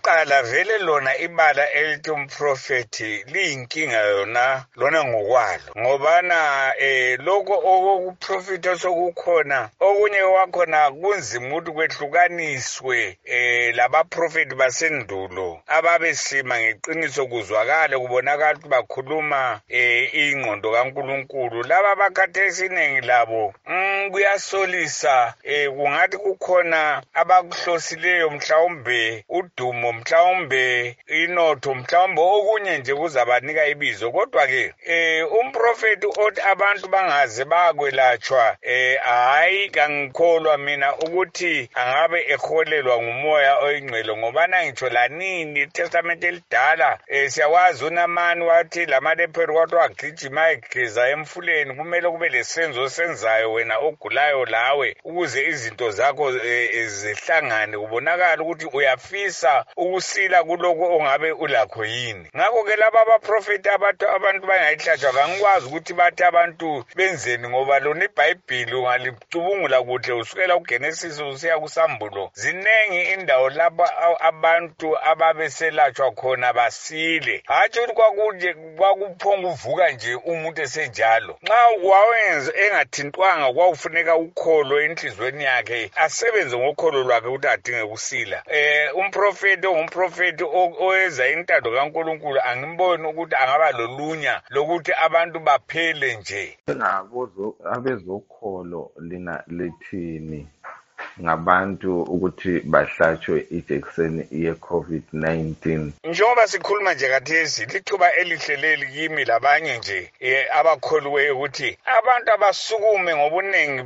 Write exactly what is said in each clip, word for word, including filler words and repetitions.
Okokuqala vele lona ibala elithi umprofeti liyinkinga yona lona ngokwalo ngobana eh lokho okuprofita sokukhona okunye wakhona kunzima ukuthi kwehlukaniswe eh labaprofeti basendulo ababesima ngeqiniso kuzwakala kubonakala ukuthi bakhuluma eh ingqondo kaNkuluNkulu laba bakhathesi iningi labo mm, kuyasolisa eh kungathi kukhona abakuhlosileyo mhlawumbe udumo mhlawumbe inotho mhlawumbe okunye nje kuzabanika ibizo kodwa ke eh umprofeti othi abantu bangaze bakwelatshwa eh hayi kangikholwa mina ukuthi angabe eholelwa ngumoya oyingcwele ngobana ngitsho lanini iTestament elidala eh siyakwazi uNamani wathi lamalepero kwathi wagijima egeza emfuleni kumele kube lesenzo senzayo wena ogulayo lawe ukuze izinto zakho eh, zihlangane kubonakala ukuthi uyafisa ukusila kuloko ongabe ulakho yini ngakho ke laba abaprofeti abantu abantu bangayihlatshwa kangikwazi ukuthi bathi abantu benzeni ngoba lona iBhayibheli ungalicubungula kuhle usukela kuGenesis usiya kuSambulo zinengi indawo lapha abantu ababeselatshwa khona basile hathi ukuthi kwakunje kwakuphonga uvuka nje umuntu esenjalo nxa wawenza engathintwanga kwaufuneka ukholo enhlizweni yakhe asebenze ngokholo lwakhe ukuthi adinge ukusila eh umprofeti ongumprofeti owenza intando kaNkuluNkulu angimboni ukuthi angaba lolunya lokuthi abantu baphele nje ngabozo abezokholo lina lethini ngabantu ukuthi bahlatshwe ijekiseni ye-COVID nineteen. Njengoba sikhuluma nje kathesi lithuba elihleleli kimi labanye nje eh, abakholiweyo ukuthi abantu abasukume ngobuningi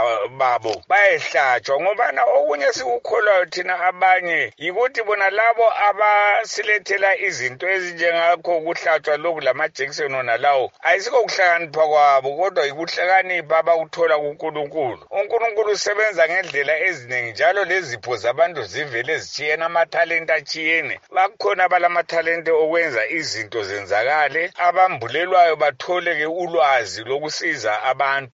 babo bayehlatshwa ngobana okunye sikukholwayo thina abanye yikuthi bona labo abasilethela izinto ezinjengakho ukuhlatshwa lokhu lamajekiseni ona lawo ayisiko ukuhlakanipha kwabo kodwa yikuhlakanipha abakuthola kuNkulunkulu. uNkulunkulu usebenza ngendlela eziningi njalo lezipho zabantu zivele zitshiyene amathalenta atshiyene bakhona abalamathalenta okwenza izinto zenzakale abambulelwayo bathole ke ulwazi lokusiza abantu